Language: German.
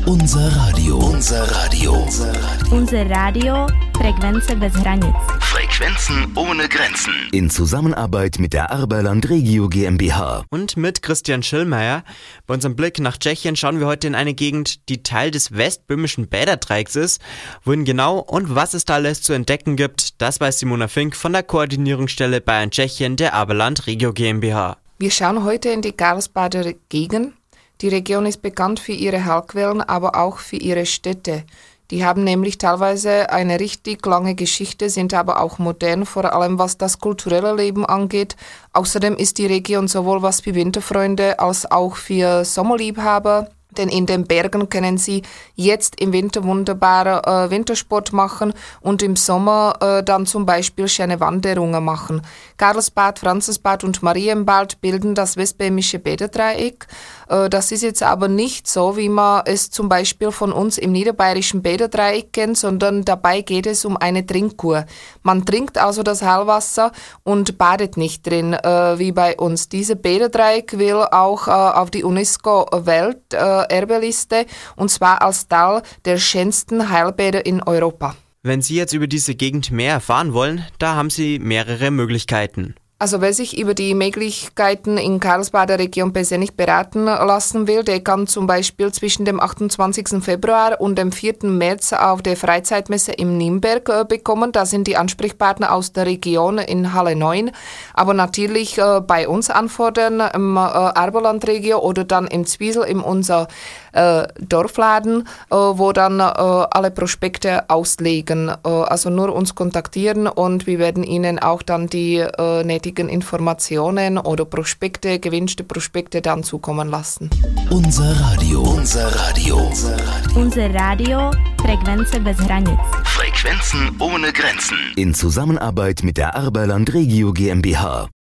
Unser Radio. Unser Radio, Frekvence bez hranic. Frequenzen ohne Grenzen. In Zusammenarbeit mit der Arberland Regio GmbH. Und mit Christian Schillmeier. Bei unserem Blick nach Tschechien schauen wir heute in eine Gegend, die Teil des westböhmischen Bäderdreiecks ist. Wohin genau und was es da alles zu entdecken gibt, das weiß Simona Fink von der Koordinierungsstelle Bayern Tschechien der Arberland Regio GmbH. Wir schauen heute in die Karlsbader Gegend. Die Region ist bekannt für ihre Heilquellen, aber auch für ihre Städte. Die haben nämlich teilweise eine richtig lange Geschichte, sind aber auch modern, vor allem was das kulturelle Leben angeht. Außerdem ist die Region sowohl was für Winterfreunde als auch für Sommerliebhaber. Denn in den Bergen können Sie jetzt im Winter wunderbare Wintersport machen und im Sommer dann zum Beispiel schöne Wanderungen machen. Karlsbad, Franzensbad und Marienbad bilden das westböhmische Bäderdreieck. Das ist jetzt aber nicht so, wie man es zum Beispiel von uns im niederbayerischen Bäderdreieck kennt, sondern dabei geht es um eine Trinkkur. Man trinkt also das Heilwasser und badet nicht drin, wie bei uns. Diese Bäderdreieck will auch auf die UNESCO-Welterbeliste und zwar als Teil der schönsten Heilbäder in Europa. Wenn Sie jetzt über diese Gegend mehr erfahren wollen, da haben Sie mehrere Möglichkeiten. Also wer sich über die Möglichkeiten in Karlsbader Region persönlich beraten lassen will, der kann zum Beispiel zwischen dem 28. Februar und dem 4. März auf der Freizeitmesse in Nürnberg bekommen. Da sind die Ansprechpartner aus der Region in Halle 9. Aber natürlich bei uns anfordern im Arberlandregio oder dann im Zwiesel in unser Dorfladen, wo dann alle Prospekte auslegen. Also nur uns kontaktieren und wir werden Ihnen auch dann die nötigen Informationen oder Prospekte, gewünschte Prospekte dann zukommen lassen. Unser Radio, Frekvence bez hranic. Frequenzen ohne Grenzen. In Zusammenarbeit mit der Arberland Regio GmbH.